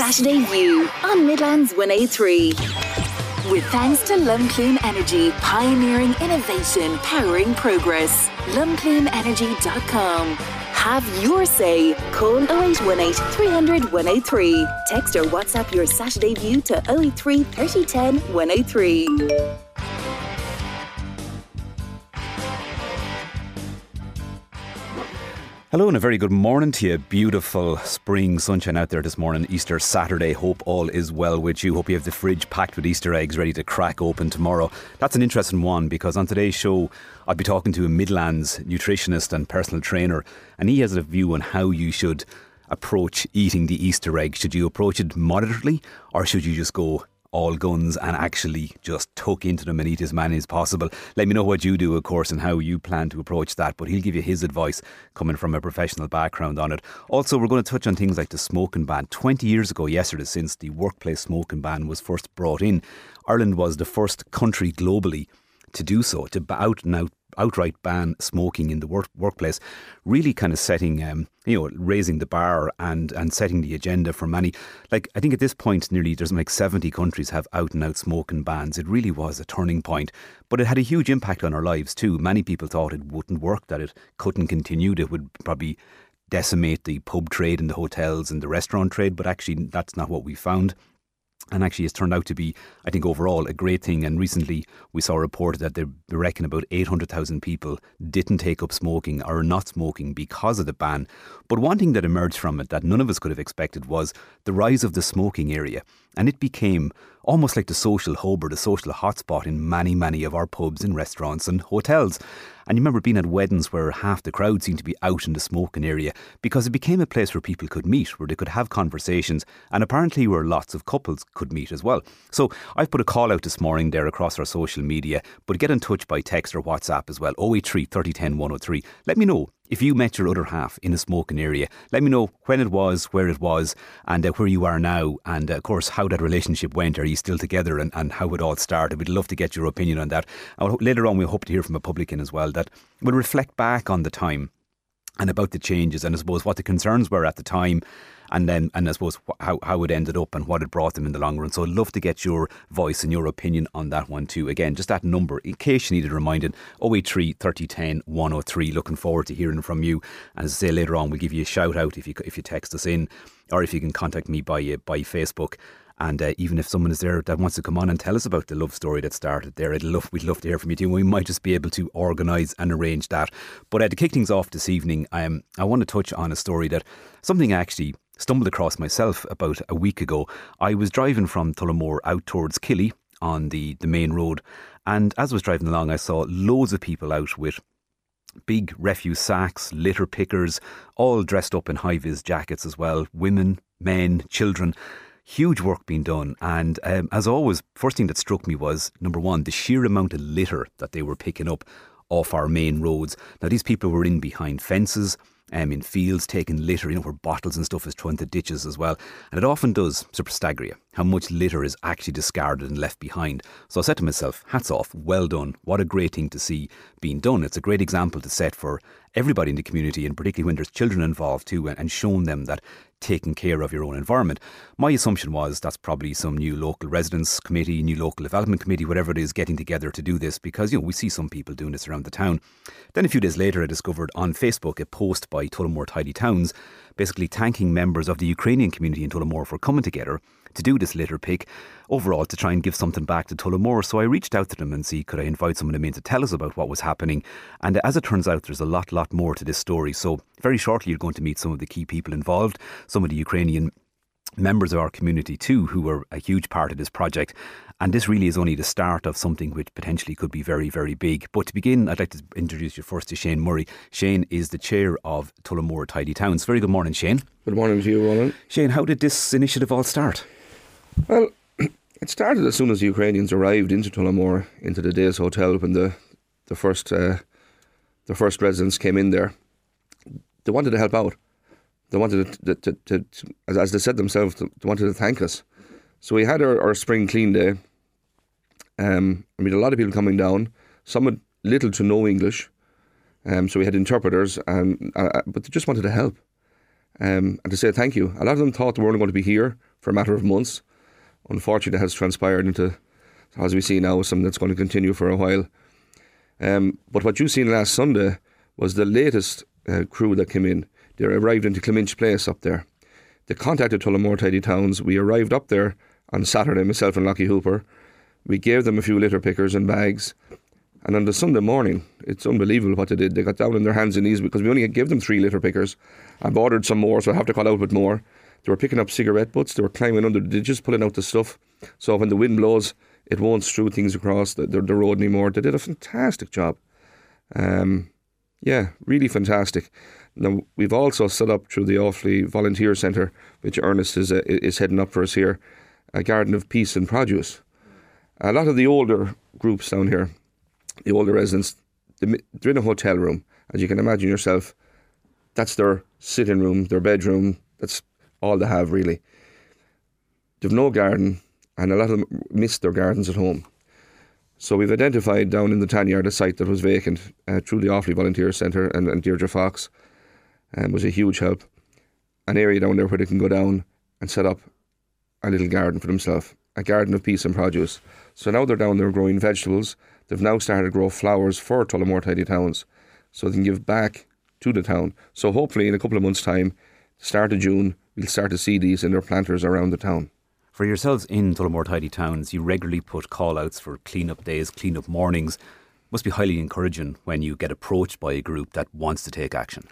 Saturday View on Midlands 103. With thanks to Lumclean Energy, pioneering innovation, powering progress. LumcleanEnergy.com. Have your say. Call 0818 300 103. Text or WhatsApp your Saturday View to 083 3010 103. Hello and a very good morning to you. Beautiful spring sunshine out there this morning, Easter Saturday. Hope all is well with you. Hope you have the fridge packed with Easter eggs ready to crack open tomorrow. That's an interesting one because on today's show I'll be talking to a Midlands nutritionist and personal trainer, and he has a view on how you should approach eating the Easter egg. Should you approach it moderately or should you just go all guns and actually just tuck into them and eat as many as possible? Let me know what you do, of course, and how you plan to approach that, but he'll give you his advice coming from a professional background on it. Also, we're going to touch on things like the smoking ban. 20 years ago yesterday, since the workplace smoking ban was first brought in, Ireland was the first country globally to do so, to outright ban smoking in the workplace, really kind of setting, raising the bar and setting the agenda for many. Like, I think at this point, there's like 70 countries have out and out smoking bans. It really was a turning point, but it had a huge impact on our lives too. Many people thought it wouldn't work, that it couldn't continue, that it would probably decimate the pub trade and the hotels and the restaurant trade, but actually that's not what we found. And actually it's turned out to be, I think, overall a great thing. And recently we saw reported that they reckon about 800,000 people didn't take up smoking or are not smoking because of the ban. But one thing that emerged from it that none of us could have expected was the rise of the smoking area. And it became almost like the social hub or the social hotspot in many, many of our pubs and restaurants and hotels. And you remember being at weddings where half the crowd seemed to be out in the smoking area because it became a place where people could meet, where they could have conversations, and apparently where lots of couples could meet as well. So I've put a call out this morning there across our social media, but get in touch by text or WhatsApp as well, 083 3010 103. Let me know if you met your other half in a smoking area. Let me know when it was, where it was, and where you are now, and of course how that relationship went. Are you still together, and how it all started? We'd love to get your opinion on that. And later on we'll hope to hear from a publican as well that will reflect back on the time and about the changes and I suppose what the concerns were at the time, and I suppose how it ended up and what it brought them in the long run. So I'd love to get your voice and your opinion on that one too. Again, just that number in case you needed reminding, 083 3010 103. Looking forward to hearing from you. And as I say, later on we'll give you a shout out if you text us in, or if you can contact me by Facebook. And even if someone is there that wants to come on and tell us about the love story that started there, we'd love to hear from you too. We might just be able to organise and arrange that. But to kick things off this evening, I want to touch on a story that something I actually stumbled across myself about a week ago. I was driving from Tullamore out towards Killy on the main road, and as I was driving along I saw loads of people out with big refuse sacks, litter pickers, all dressed up in high-vis jackets as well, women, men, children. Huge work being done, and as always, first thing that struck me was, number one, the sheer amount of litter that they were picking up off our main roads. Now these people were in behind fences, in fields, taking litter, where bottles and stuff is thrown into ditches as well. And it often does sort of stagger you how much litter is actually discarded and left behind. So I said to myself, hats off, well done. What a great thing to see being done. It's a great example to set for everybody in the community, and particularly when there's children involved too, and showing them that taking care of your own environment. My assumption was that's probably some new local residents committee, new local development committee, whatever it is, getting together to do this, because we see some people doing this around the town. Then a few days later I discovered on Facebook a post by Tullamore Tidy Towns basically thanking members of the Ukrainian community in Tullamore for coming together to do this litter pick, overall to try and give something back to Tullamore. So I reached out to them and see could I invite someone in to tell us about what was happening. And as it turns out, there's a lot more to this story. So very shortly you're going to meet some of the key people involved, some of the Ukrainian members of our community too, who are a huge part of this project. And this really is only the start of something which potentially could be very, very big. But to begin, I'd like to introduce you first to Shane Murray. Shane is the chair of Tullamore Tidy Towns. Very good morning, Shane. Good morning to you, Ronan. Shane, how did this initiative all start? Well, it started as soon as the Ukrainians arrived into Tullamore, into the Days Hotel, when the first residents came in there. They wanted to help out. They wanted to as they said themselves, they wanted to thank us. So we had our spring clean day. I mean, a lot of people coming down, some with little to no English. So we had interpreters, but they just wanted to help. and to say thank you. A lot of them thought they weren't going to be here for a matter of months. Unfortunately, it has transpired into, as we see now, something that's going to continue for a while. But what you seen last Sunday was the latest crew that came in. They arrived into Cleminch Place up there. They contacted Tullamore Tidy Towns. We arrived up there on Saturday, myself and Lockie Hooper. We gave them a few litter pickers and bags. And on the Sunday morning, it's unbelievable what they did. They got down on their hands and knees because we only gave them 3 litter pickers. I've ordered some more, so I have to call out with more. They were picking up cigarette butts. They were climbing under the ditches, pulling out the stuff. So when the wind blows, it won't strew things across the road anymore. They did a fantastic job. Yeah, really fantastic. Now, we've also set up through the Offaly Volunteer Centre, which Ernest is heading up for us here, a garden of peace and produce. A lot of the older groups down here, the older residents, they're in a hotel room. As you can imagine yourself, that's their sitting room, their bedroom. That's all they have, really. They've no garden, and a lot of them miss their gardens at home. So we've identified down in the Tanyard a site that was vacant through the Offaly Volunteer Centre, and Deirdre Fox was a huge help. An area down there where they can go down and set up a little garden for themselves, a garden of peace and produce. So now they're down there growing vegetables. They've now started to grow flowers for Tullamore Tidy Towns, so they can give back to the town. So hopefully in a couple of months' time, start of June, we'll start to see these in their planters around the town. For yourselves in Tullamore Tidy Towns, you regularly put call-outs for clean-up days, clean-up mornings. Must be highly encouraging when you get approached by a group that wants to take action.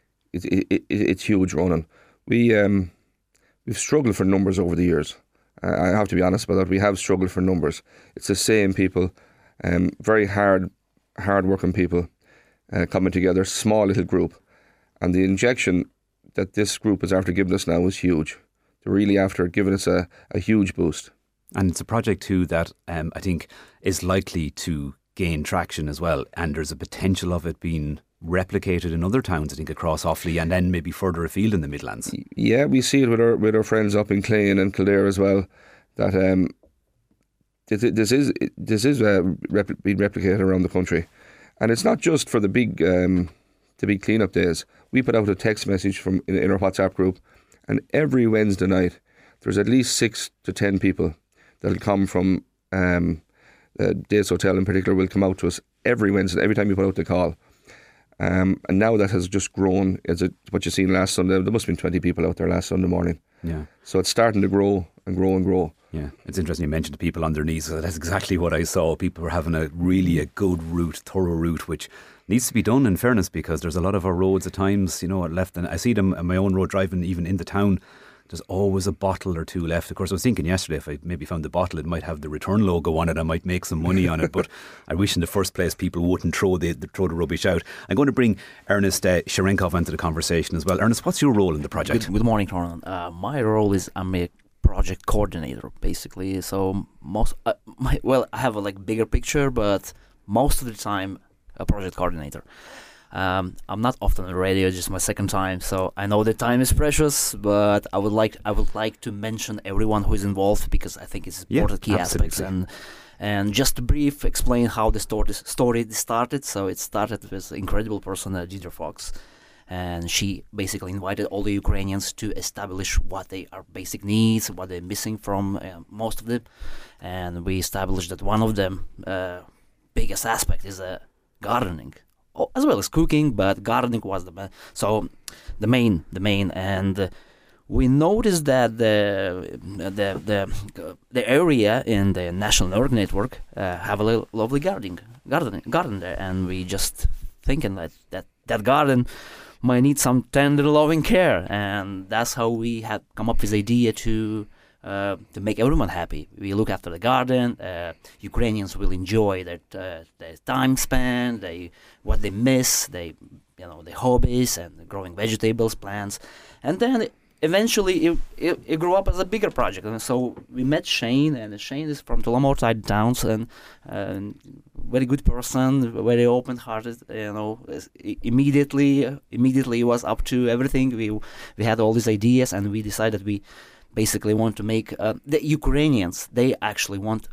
It's huge, Ronan. We've struggled for numbers over the years. I have to be honest about that. We have struggled for numbers. It's the same people, very hard-working people coming together, small little group. And the injection that this group is after giving us now is huge. They're really after giving us a huge boost. And it's a project too that I think is likely to gain traction as well. And there's a potential of it being replicated in other towns, I think, across Offaly and then maybe further afield in the Midlands. Yeah, we see it with our friends up in Clane and Kildare as well, that this is being replicated around the country. And it's not just for the big clean-up days. We put out a text message in our WhatsApp group, and every Wednesday night there's at least 6 to 10 people that'll come from Days Hotel in particular will come out to us every Wednesday, every time you put out the call. And now that has just grown. What you seen last Sunday, there must have been 20 people out there last Sunday morning. Yeah. So it's starting to grow and grow and grow. Yeah, it's interesting you mentioned the people on their knees. So that's exactly what I saw. People were having a good route, thorough route, which needs to be done in fairness, because there's a lot of our roads at times, left. And I see them on my own road driving even in the town. There's always a bottle or two left. Of course, I was thinking yesterday if I maybe found the bottle, it might have the return logo on it. I might make some money on it. But I wish in the first place people wouldn't throw the rubbish out. I'm going to bring Ernest Sharenkov into the converson as well. Ernest, what's your role in the project? Good morning, Torrin. My role is I'm a project coordinator, basically. So I have a bigger picture, but most of the time a project coordinator. I'm not often on the radio, just my second time, so I know the time is precious, but I would like to mention everyone who is involved, because I think it's important key aspects, and just to brief explain how the story started. So it started with an incredible person, Deirdre Fox, and she basically invited all the Ukrainians to establish what they are basic needs, what they're missing from most of them, and we established that one of them biggest aspect is gardening. As well as cooking, but gardening was the main, and we noticed that the area in the National Network Network have a lovely garden there, and we just thinking that garden might need some tender, loving care, and that's how we had come up with the idea to make everyone happy. We look after the garden. Ukrainians will enjoy their time spent, what they miss, their hobbies, and growing vegetables, plants, and then eventually it grew up as a bigger project. And so we met Shane, and Shane is from Tullamore Tidy Towns, and very good person, very open-hearted. Immediately he was up to everything. We had all these ideas, and we decided we basically want to make the Ukrainians. They actually want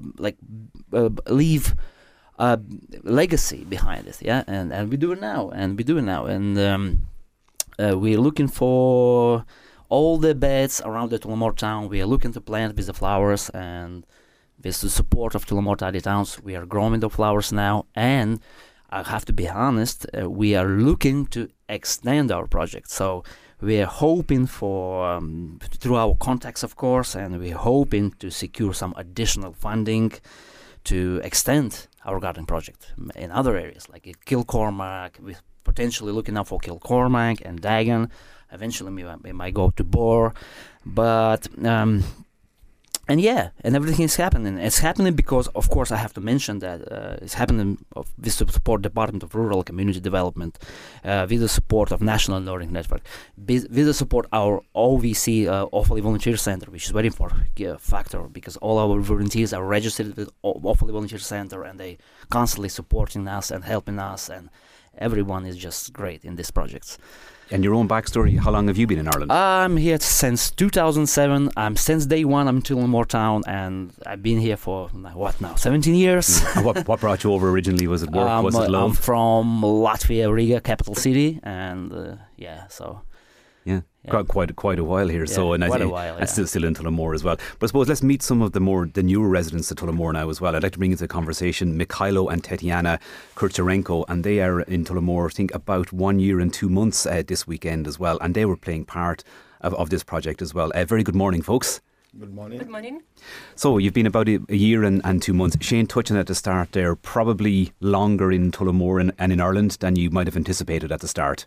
leave a legacy behind it, and we do it now, and we're looking for all the beds around the Tullamore town. We are looking to plant with the flowers, and with the support of Tullamore Tidy Towns, we are growing the flowers now. And I have to be honest, we are looking to extend our project. So we are hoping for, through our contacts, of course, and we're hoping to secure some additional funding to extend our garden project in other areas, like Kilcormac. We're potentially looking out for Kilcormac and Dagon. Eventually, we might go to Bor. But, and everything is happening. It's happening because, of course, I have to mention that it's happening with the support Department of Rural Community Development, with the support of National Learning Network, with the support our OVC, Awfully Volunteer Center, which is very important factor because all our volunteers are registered with Awfully Volunteer Center, and they constantly supporting us and helping us, and everyone is just great in these projects. And your own backstory, how long have you been in Ireland? I'm here since 2007. Since day one, I'm in Tullamore Town, and I've been here for, 17 years? And what brought you over originally? Was it work? Was it love? I'm from Latvia, Riga, capital city, and so... Yeah, quite a while here. Yeah, so and quite a while, and still in Tullamore as well. But I suppose let's meet some of the newer residents of Tullamore now as well. I'd like to bring into the conversation Mikhailo and Tetiana Kurcharenko, and they are in Tullamore, I think, about 1 year and 2 months this weekend as well, and they were playing part of this project as well. Very good morning, folks. Good morning. Good morning. So you've been about a year and 2 months. Shane, touching at the start there, probably longer in Tullamore and in Ireland than you might have anticipated at the start.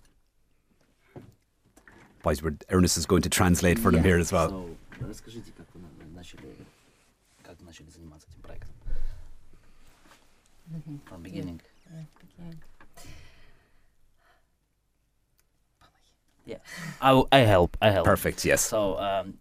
Ernest is going to translate for them here as well. So, расскажите, как вы начали заниматься этим проектом? From beginning. Yeah, I help. Perfect, yes. So,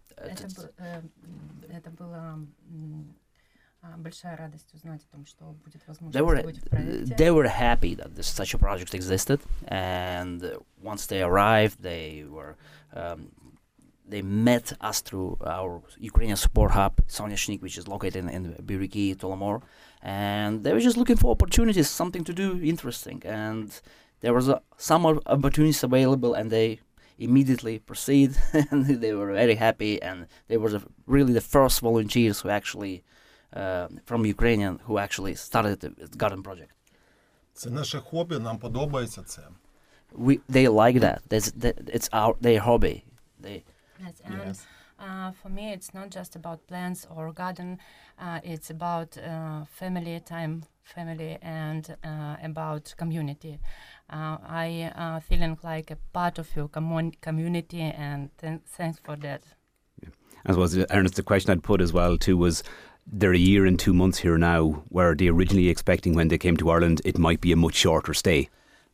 это было большая радость узнать о том, что будет возможность быть в проекте. They were happy that such a project existed, and once they arrived, they met us through our Ukrainian support hub, Sonyashnik, which is located in Biriki, Tullamore, and they were just looking for opportunities, something to do interesting, and there was some opportunities available, and they immediately proceed, and they were very happy, and they were really the first volunteers who actually from Ukrainian who actually started the garden project. Це наше хобі, нам подобається це. They like that. It's their hobby. Yes, and for me, it's not just about plants or garden. It's about family time, and about community. I feeling like a part of your community, and thanks for that. Yeah. I suppose, Ernest, the question I'd put as well too was, they're a year and 2 months here now, were they originally expecting when they came to Ireland it might be a much shorter stay?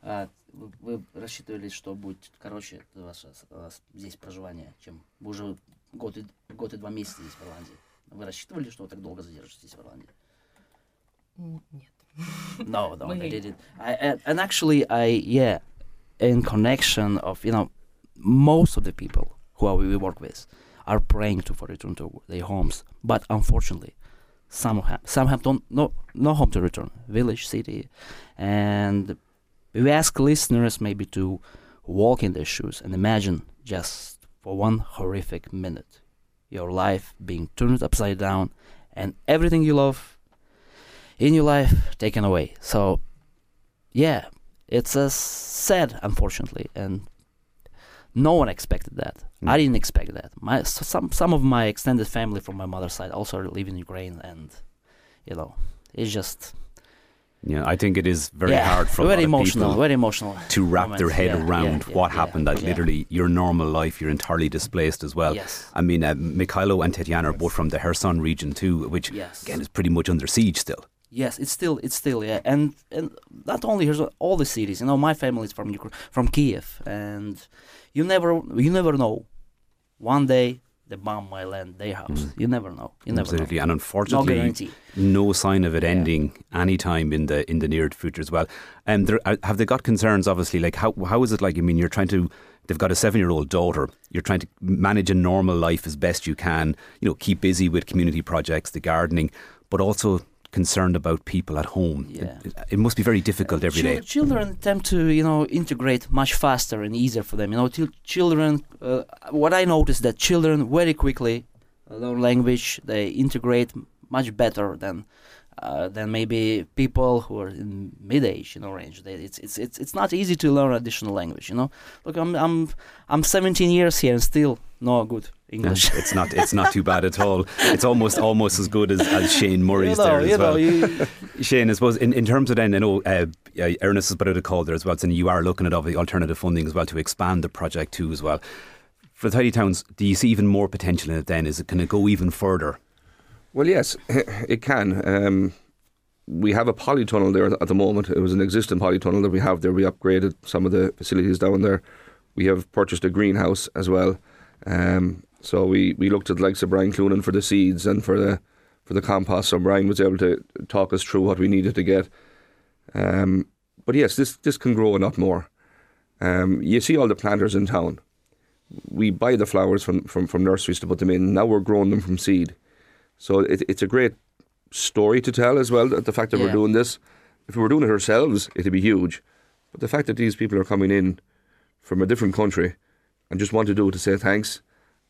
Вы рассчитывали, что будет короче ваше здесь проживание, чем вы уже год и 2 месяца здесь в Ирландии? Вы рассчитывали, что вы так долго задержитесь в Ирландии? Нет. No, they didn't. And actually, in connection of, most of the people who we work with are praying for return to their homes, but unfortunately, some have no home to return, village, city, and we ask listeners maybe to walk in their shoes and imagine just for one horrific minute your life being turned upside down and everything you love in your life taken away. So, yeah, it's sad, unfortunately, and no one expected that. I didn't expect that. Some of my extended family from my mother's side also live in Ukraine, and it's just. Yeah, I think it is very hard for very a lot emotional, of people very emotional to wrap their head around what happened. That yeah. literally your normal life, you're entirely displaced as well. Yes. I mean, Mikhailo and Tetiana are both from the Kherson region too, which again is pretty much under siege still. Yes, it's still, yeah, and not only here's all the cities. My family is from Kiev, and you never know. One day the bomb might land their house. You never know. Absolutely, and No unfortunately, guarantee. no sign of it ending anytime in the near future as well. Have they got concerns? Obviously, like how is it like? I mean, they've got a 7-year-old daughter. You're trying to manage a normal life as best you can. Keep busy with community projects, the gardening, but also concerned about people at home. Yeah. It must be very difficult every day. Children tend to, integrate much faster and easier for them. Children. What I noticed that children very quickly learn language. They integrate much better than maybe people who are in mid-age, range. It's not easy to learn additional language. Look, I'm 17 years here and still no good English. Yeah, it's not too bad at all. It's almost as good as Shane Murray's there as well. Shane, I suppose in terms of then, I know Ernest has put out a call there as well, saying you are looking at alternative funding as well to expand the project too as well. For the Tidy Towns, do you see even more potential in it then? Can it go even further? Well, yes, it can. We have a polytunnel there at the moment. It was an existing polytunnel that we have there. We upgraded some of the facilities down there. We have purchased a greenhouse as well. So we looked at the likes of Brian Cloonan for the seeds and for the compost. So Brian was able to talk us through what we needed to get. But yes, this can grow a lot more. You see all the planters in town. We buy the flowers from nurseries to put them in. Now we're growing them from seed. So it's a great story to tell as well, the fact that we're doing this. If we were doing it ourselves, it'd be huge. But the fact that these people are coming in from a different country and just want to do it to say thanks.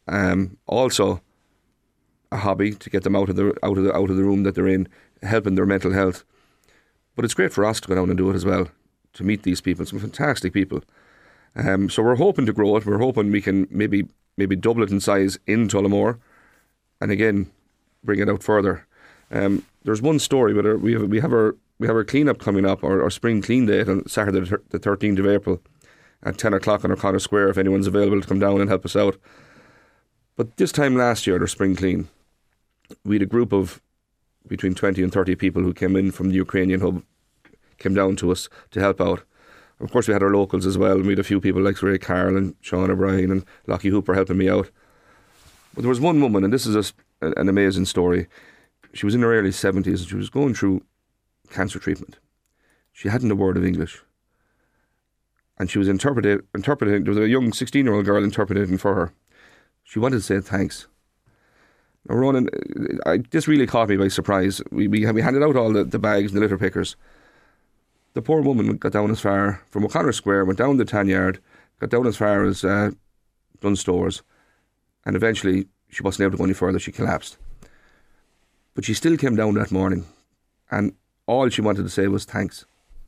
Also, a hobby to get them out of the room that they're in, helping their mental health. But it's great for us to go down and do it as well, to meet these people, some fantastic people. So we're hoping to grow it. We're hoping we can maybe double it in size in Tullamore, and again bring it out further. There's one story, but we have our clean-up coming up, our spring clean day on Saturday the 13th of April at 10 o'clock on O'Connor Square, if anyone's available to come down and help us out. But this time last year, their spring clean, we had a group of between 20 and 30 people who came in from the Ukrainian hub, came down to us to help out. Of course, we had our locals as well, and we had a few people like Ray Carroll and Sean O'Brien and Lockie Hooper helping me out. But there was one woman, and this is an amazing story. She was in her early 70s and she was going through cancer treatment. She hadn't a word of English. And she was interpreting, there was a young 16-year-old girl interpreting for her. She wanted to say thanks. Now, Ronan, this really caught me by surprise. We handed out all the bags and the litter pickers. The poor woman got down as far, from O'Connor Square, went down the tan yard, got down as far as Dunstores, and eventually she wasn't able to go any further. She collapsed. But she still came down that morning, and all she wanted to say was thanks.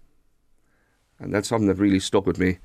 And that's something that really stuck with me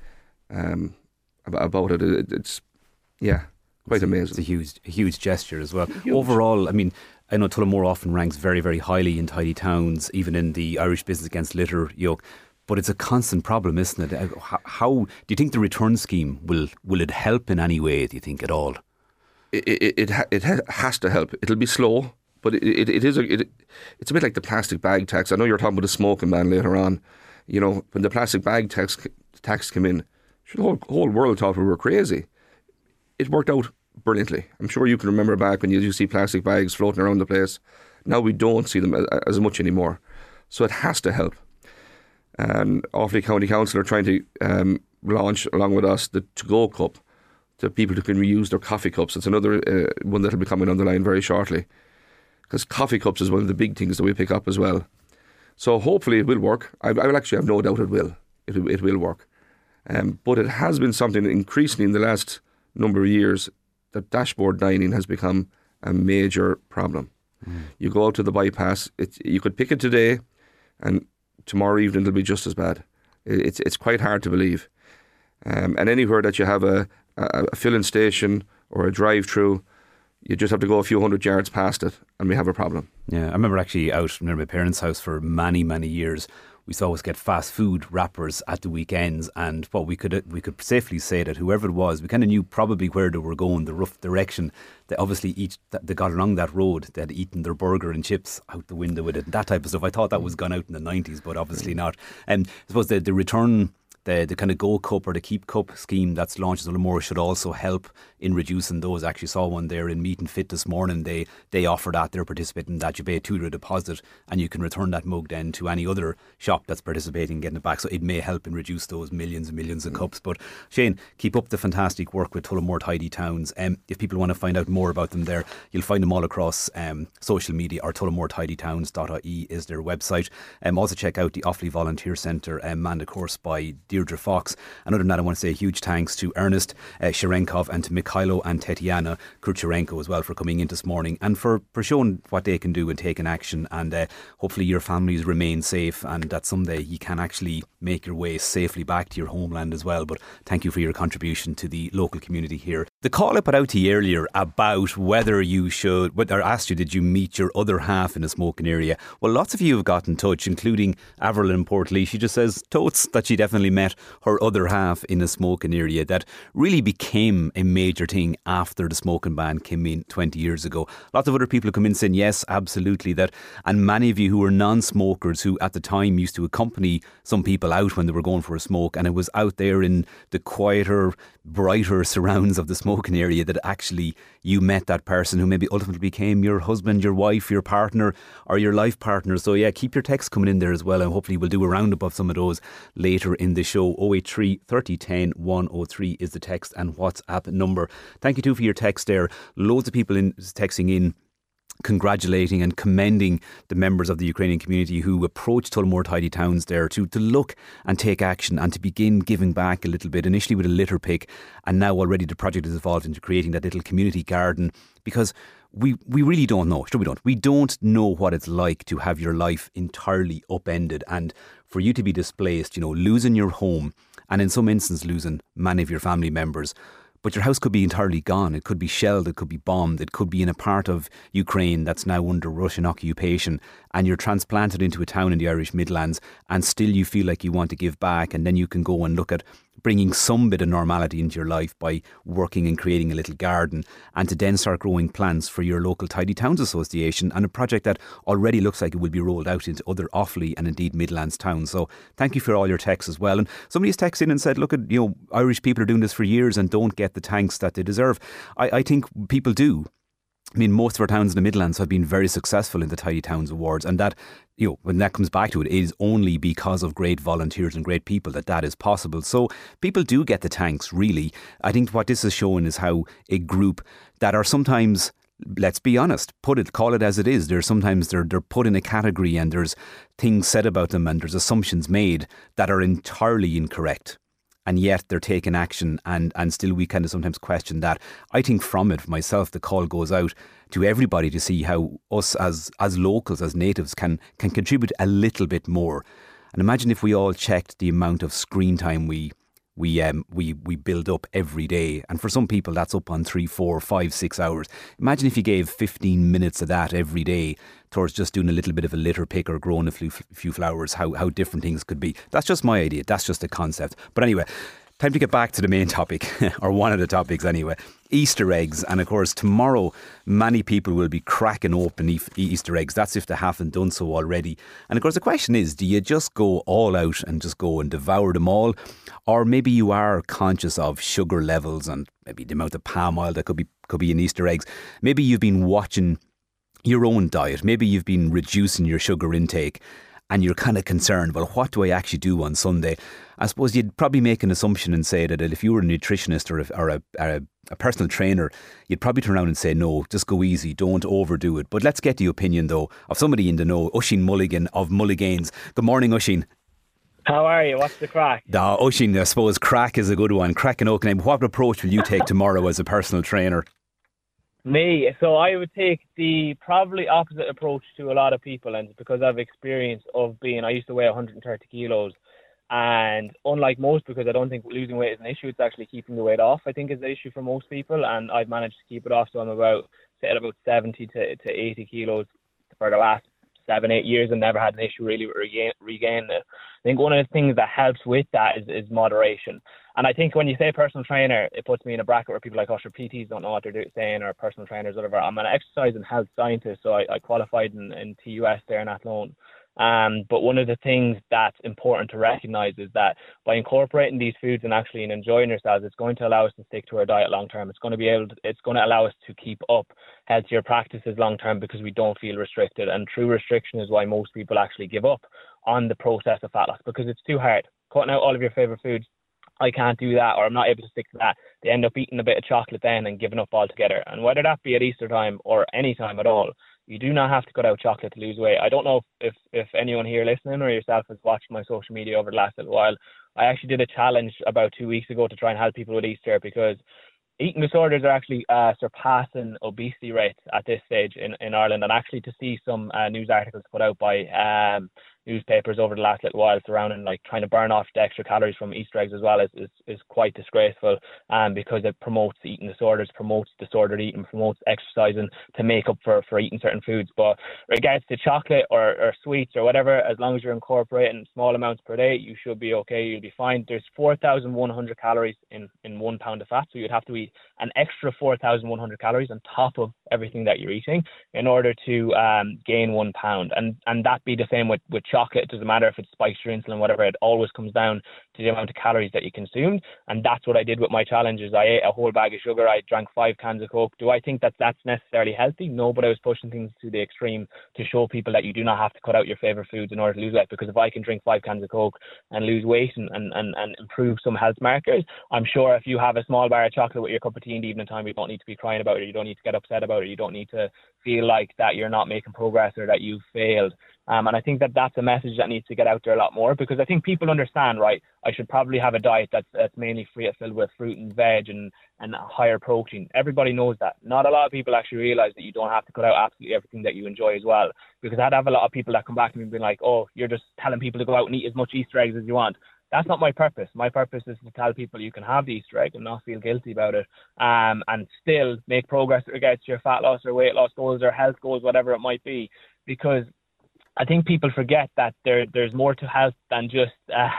about it. It's quite amazing. It's a huge gesture as well. Huge. Overall, I mean, I know Tullamore often ranks very, very highly in Tidy Towns, even in the Irish Business Against Litter yoke. But it's a constant problem, isn't it? How do you think the return scheme will it help in any way? Do you think at all? It has to help. It'll be slow, but it's a bit like the plastic bag tax. I know you're talking about the smoking ban later on. When the plastic bag tax came in, the whole world thought we were crazy. It worked out brilliantly. I'm sure you can remember back when you see plastic bags floating around the place. Now we don't see them as much anymore. So it has to help. And Offaly County Council are trying to launch, along with us, the To-Go Cup, to people who can reuse their coffee cups. It's another one that will be coming on the line very shortly. Because coffee cups is one of the big things that we pick up as well. So hopefully it will work. I will actually have no doubt it will. It will work. But it has been something increasingly in the last number of years that dashboard dining has become a major problem. You go out to the bypass, you could pick it today and tomorrow evening it'll be just as bad. It's quite hard to believe. And anywhere that you have a filling station or a drive-through, you just have to go a few hundred yards past it and we have a problem. Yeah, I remember actually out near my parents' house for many, many years. We used to always get fast food wrappers at the weekends, and what we could safely say that whoever it was, we kind of knew probably where they were going, the rough direction. They obviously they got along that road. They had eaten their burger and chips out the window with it, and that type of stuff. I thought that was gone out in the 90s, but obviously not. And I suppose the return the kind of Go Cup or the Keep Cup scheme that's launched in Tullamore should also help in reducing those. I actually saw one there in Meat and Fit this morning. They offer that, they're participating in that. You pay a €2 deposit and you can return that mug then to any other shop that's participating in getting it back. So it may help in reduce those millions and millions of cups. But Shane, keep up the fantastic work with Tullamore Tidy Towns. If people want to find out more about them there, you'll find them all across social media, or tullamoreTidyTowns.ie is their website. Also check out the Offaly Volunteer Centre, manned of course by Deirdre Fox. And other than that, I want to say a huge thanks to Ernest Sherenkov and to Mikhailo and Tetiana Kurcharenko as well for coming in this morning and for showing what they can do and taking action. And hopefully your families remain safe and that someday you can actually make your way safely back to your homeland as well. But thank you for your contribution to the local community here. The call I put out to you earlier about whether you should, or asked you, did you meet your other half in a smoking area? Well, lots of you have got in touch, including Avril in Portlee. She just says totes that she definitely met her other half in a smoking area that really became a major thing after the smoking ban came in 20 years ago. Lots of other people have come in saying yes, absolutely that. And many of you who were non-smokers who at the time used to accompany some people out when they were going for a smoke, and it was out there in the quieter, brighter surrounds of the smoking area that actually you met that person who maybe ultimately became your husband, your wife, your partner or your life partner. So yeah, keep your texts coming in there as well, and hopefully we'll do a roundup of some of those later in the show. 083 30 10 103 is the text and WhatsApp number. Thank you too for your text there. Loads of people texting in congratulating and commending the members of the Ukrainian community who approached Tullamore Tidy Towns there to look and take action and to begin giving back a little bit, initially with a litter pick, and now already the project has evolved into creating that little community garden, because we really don't know. Sure, we don't know what it's like to have your life entirely upended and for you to be displaced, losing your home and in some instances losing many of your family members. But your house could be entirely gone. It could be shelled. It could be bombed. It could be in a part of Ukraine that's now under Russian occupation, and you're transplanted into a town in the Irish Midlands, and still you feel like you want to give back, and then you can go and look at bringing some bit of normality into your life by working and creating a little garden, and to then start growing plants for your local Tidy Towns Association, and a project that already looks like it will be rolled out into other Offaly and indeed Midlands towns. So thank you for all your texts as well. And somebody's texted in and said, look, Irish people are doing this for years and don't get the thanks that they deserve. I think people do. I mean, most of our towns in the Midlands have been very successful in the Tidy Towns Awards, and that, when that comes back to it, is only because of great volunteers and great people that is possible. So people do get the thanks, really. I think what this is showing is how a group that are sometimes, let's be honest, call it as it is. Sometimes they're put in a category and there's things said about them and there's assumptions made that are entirely incorrect. And yet they're taking action, and still we kind of sometimes question that. I think from it, myself, the call goes out to everybody to see how us as locals, as natives, can contribute a little bit more. And imagine if we all checked the amount of screen time we build up every day. And for some people, that's up on 3, 4, 5, 6 hours. Imagine if you gave 15 minutes of that every day towards just doing a little bit of a litter pick or growing a few flowers, how different things could be. That's just my idea. That's just a concept. But anyway, time to get back to the main topic, or one of the topics anyway. Easter eggs. And of course, tomorrow, many people will be cracking open Easter eggs. That's if they haven't done so already. And of course, the question is, do you just go all out and just go and devour them all? Or maybe you are conscious of sugar levels and maybe the amount of palm oil that could be in Easter eggs. Maybe you've been watching your own diet. Maybe you've been reducing your sugar intake and you're kind of concerned, well, what do I actually do on Sunday? I suppose you'd probably make an assumption and say that if you were a nutritionist or a personal trainer, you'd probably turn around and say, no, just go easy, don't overdo it. But let's get the opinion, though, of somebody in the know, Oisín Mulligan of Mulligan's. Good morning, Oisín. How are you? What's the crack? Oisín, I suppose crack is a good one. Crack and Oakenham. What approach will you take tomorrow as a personal trainer? Me? So I would take the probably opposite approach to a lot of people, and because I've experience of I used to weigh 130 kilos, and unlike most, because I don't think losing weight is an issue, it's actually keeping the weight off, I think, is the issue for most people, and I've managed to keep it off, so I'm about 70 to 80 kilos for the last 7-8 years and never had an issue really regaining it. I think one of the things that helps with that is moderation. And I think when you say personal trainer, it puts me in a bracket where people like, oh, sure, PTs don't know what they're saying, or personal trainers, whatever. I'm an exercise and health scientist, so I qualified in TUS there in Athlone. But one of the things that's important to recognize is that by incorporating these foods and actually enjoying yourselves, it's going to allow us to stick to our diet long term. It's going to allow us to keep up healthier practices long term because we don't feel restricted. And true restriction is why most people actually give up on the process of fat loss, because it's too hard. Cutting out all of your favorite foods, I can't do that, or I'm not able to stick to that. They end up eating a bit of chocolate then and giving up altogether. And whether that be at Easter time or any time at all, you do not have to cut out chocolate to lose weight. I don't know if anyone here listening or yourself has watched my social media over the last little while. I actually did a challenge about 2 weeks ago to try and help people with Easter, because eating disorders are actually surpassing obesity rates at this stage in Ireland. And actually to see some news articles put out by newspapers over the last little while surrounding like trying to burn off the extra calories from Easter eggs as well is quite disgraceful, because it promotes eating disorders, promotes disordered eating, promotes exercising to make up for eating certain foods. But regards to chocolate or sweets or whatever, as long as you're incorporating small amounts per day, you should be okay. You'll be fine. There's 4,100 calories in 1 pound of fat, so you'd have to eat an extra 4,100 calories on top of everything that you're eating in order to gain 1 pound. And that be the same with chocolate. It doesn't matter if it spikes your insulin, whatever, it always comes down to the amount of calories that you consumed. And that's what I did with my challenges. I ate a whole bag of sugar. I drank 5 cans of Coke. Do I think that that's necessarily healthy? No, but I was pushing things to the extreme to show people that you do not have to cut out your favorite foods in order to lose weight. Because if I can drink 5 cans of Coke and lose weight and improve some health markers, I'm sure if you have a small bar of chocolate with your cup of tea in the evening time, you don't need to be crying about it. You don't need to get upset about it. You don't need to feel like that you're not making progress or that you've failed. And I think that that's a message that needs to get out there a lot more, because I think people understand, right, I should probably have a diet that's mainly filled with fruit and veg and higher protein. Everybody knows that. Not a lot of people actually realize that you don't have to cut out absolutely everything that you enjoy as well. Because I'd have a lot of people that come back to me and be like, oh, you're just telling people to go out and eat as much Easter eggs as you want. That's not my purpose. My purpose is to tell people you can have the Easter egg and not feel guilty about it, and still make progress with regards to your fat loss or weight loss goals or health goals, whatever it might be. Because I think people forget that there's more to health than just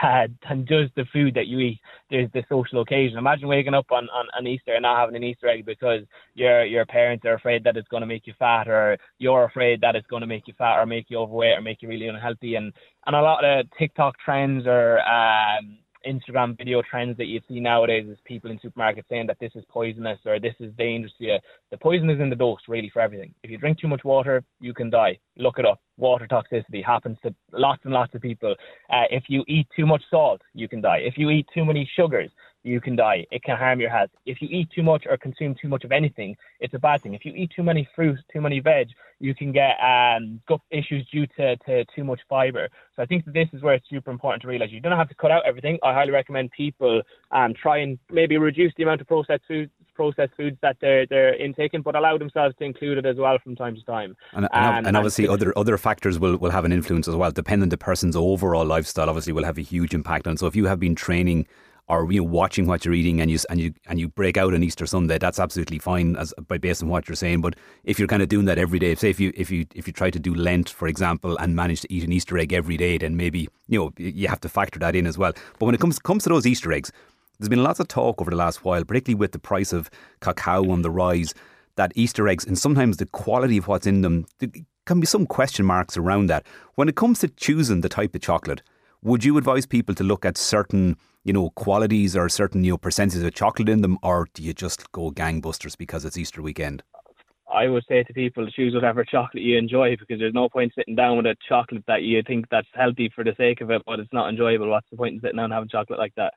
the food that you eat. There's the social occasion. Imagine waking up on Easter and not having an Easter egg because your parents are afraid that it's going to make you fat, or you're afraid that it's going to make you fat or make you overweight or make you really unhealthy. And a lot of TikTok trends or Instagram video trends that you see nowadays is people in supermarkets saying that this is poisonous or this is dangerous to you. The poison is in the dose, really, for everything. If you drink too much water, you can die. Look it up. Water toxicity happens to lots and lots of people. If you eat too much salt, you can die. If you eat too many sugars, you can die. It can harm your health. If you eat too much or consume too much of anything, it's a bad thing. If you eat too many fruits, too many veg, you can get gut issues due to too much fiber. So I think that this is where it's super important to realize you don't have to cut out everything. I highly recommend people try and maybe reduce the amount of processed foods that they're intaking, but allow themselves to include it as well from time to time. And obviously other factors will have an influence as well. Depending on the person's overall lifestyle, obviously will have a huge impact on. So if you have been training or watching what you're eating and you break out on Easter Sunday, that's absolutely fine based on what you're saying. But if you're kind of doing that every day, say if you try to do Lent, for example, and manage to eat an Easter egg every day, then maybe you have to factor that in as well. But when it comes to those Easter eggs, there's been lots of talk over the last while, particularly with the price of cacao on the rise, that Easter eggs and sometimes the quality of what's in them, there can be some question marks around that. When it comes to choosing the type of chocolate, would you advise people to look at certain qualities or certain percentages of chocolate in them, or do you just go gangbusters because it's Easter weekend? I would say to people to choose whatever chocolate you enjoy, because there's no point sitting down with a chocolate that you think that's healthy for the sake of it, but it's not enjoyable. What's the point in sitting down and having chocolate like that?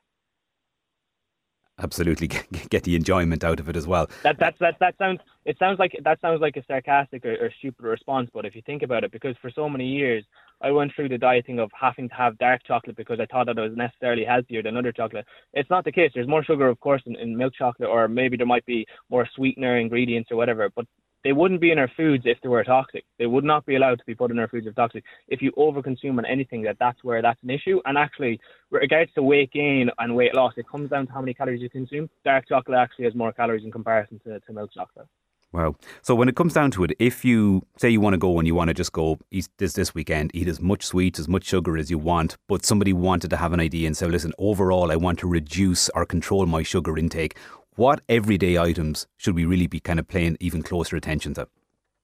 Absolutely, get the enjoyment out of it as well. That sounds like a sarcastic or stupid response, but if you think about it, because for so many years I went through the dieting of having to have dark chocolate because I thought that it was necessarily healthier than other chocolate. It's not the case. There's more sugar, of course, in milk chocolate, or maybe there might be more sweetener ingredients or whatever, but they wouldn't be in our foods if they were toxic. They would not be allowed to be put in our foods if toxic. If you overconsume on anything, that's where that's an issue. And actually, with regards to weight gain and weight loss, it comes down to how many calories you consume. Dark chocolate actually has more calories in comparison to milk chocolate. Wow. So when it comes down to it, if you say you want to go and you want to just go eat this weekend, eat as much sweets, as much sugar as you want, but somebody wanted to have an idea and say, listen, overall, I want to reduce or control my sugar intake. What everyday items should we really be kind of paying even closer attention to?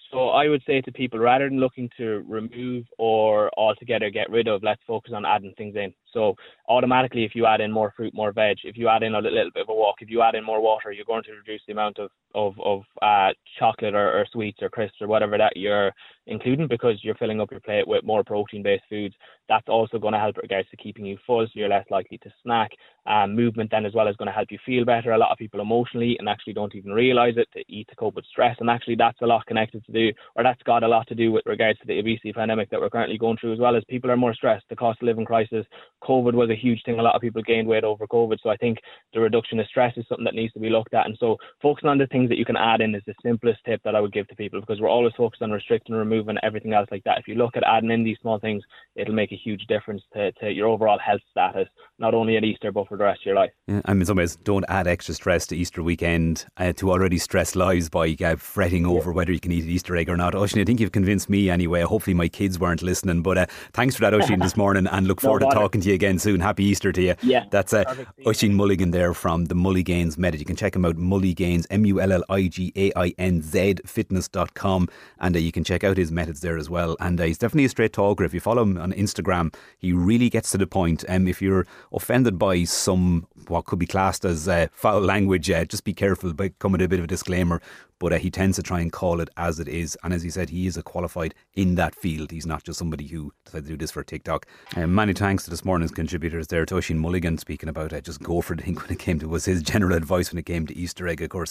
So I would say to people, rather than looking to remove or altogether get rid of, let's focus on adding things in. So automatically, if you add in more fruit, more veg, if you add in a little bit of a walk, if you add in more water, you're going to reduce the amount of chocolate or sweets or crisps or whatever that you're including, because you're filling up your plate with more protein-based foods. That's also going to help in regards to keeping you full, so you're less likely to snack. Movement then as well is going to help you feel better. A lot of people emotionally and actually don't even realise it, to eat to cope with stress, and actually that's a lot connected to that's got a lot to do with regards to the obesity pandemic that we're currently going through, as well as people are more stressed. The cost of living crisis, COVID was a huge thing. A lot of people gained weight over COVID, so I think the reduction of stress is something that needs to be looked at. And so focusing on the things that you can add in is the simplest tip that I would give to people, because we're always focused on restricting and removing everything else like that. If you look at adding in these small things, it'll make a huge difference to your overall health status, not only at Easter but for the rest of your life. Yeah, I mean, in some ways, don't add extra stress to Easter weekend to already stressed lives by fretting over whether you can eat an Easter egg or not. Oisín, I think you've convinced me anyway. Hopefully my kids weren't listening, but thanks for that, Oisín, this morning, and look forward to talking to you again soon. Happy Easter to you. Yeah, that's Oisín Mulligan there from the Mulligains Method. You can check him out, Mulligains, Mulligainz fitness.com, and you can check out his methods there as well. And he's definitely a straight talker. If you follow him on Instagram, he really gets to the point. If you're offended by some what could be classed as foul language, just be careful, but come with a bit of a disclaimer. But he tends to try and call it as it is. And as he said, he is a qualified in that field. He's not just somebody who decided to do this for TikTok. Many thanks to this morning's contributors there. Oisín Mulligan speaking about just go for it. I think when it came to, was his general advice when it came to Easter egg. Of course,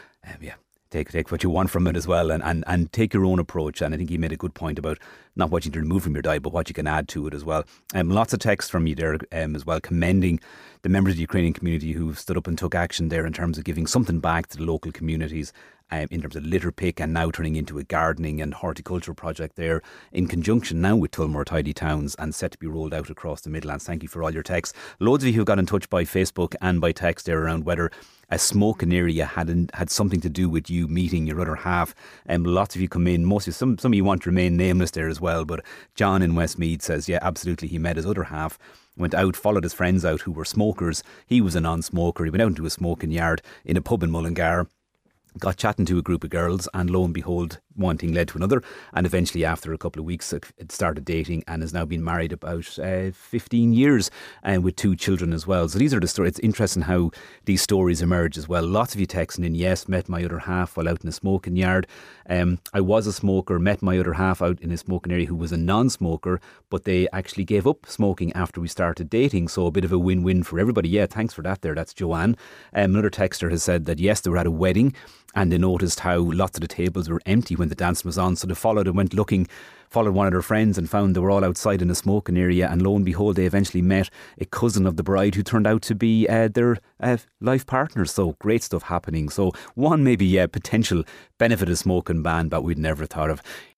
take what you want from it as well, and take your own approach. And I think he made a good point about not what you can remove from your diet, but what you can add to it as well. Lots of text from you there as well, commending the members of the Ukrainian community who've stood up and took action there in terms of giving something back to the local communities. In terms of litter pick, and now turning into a gardening and horticultural project there in conjunction now with Tullamore Tidy Towns, and set to be rolled out across the Midlands. Thank you for all your texts. Loads of you who got in touch by Facebook and by text there around whether a smoking area had something to do with you meeting your other half. Lots of you come in, most of you, some of you want to remain nameless there as well, but John in Westmeath says, yeah, absolutely, he met his other half, went out, followed his friends out who were smokers. He was a non-smoker. He went out into a smoking yard in a pub in Mullingar, got chatting to a group of girls, and lo and behold, one thing led to another, and eventually after a couple of weeks it started dating, and has now been married about 15 years and with 2 children as well. So these are the stories. It's interesting how these stories emerge as well. Lots of you texting in, yes, met my other half while out in a smoking yard. I was a smoker, met my other half out in a smoking area who was a non-smoker, but they actually gave up smoking after we started dating, so a bit of a win-win for everybody. Yeah, thanks for that there. That's Joanne. Another texter has said that yes, they were at a wedding and they noticed how lots of the tables were empty when the dance was on, so they followed and went looking, followed one of their friends and found they were all outside in a smoking area, and lo and behold they eventually met a cousin of the bride who turned out to be their life partners. So great stuff happening. So one maybe potential benefit of smoking ban that we'd never thought of.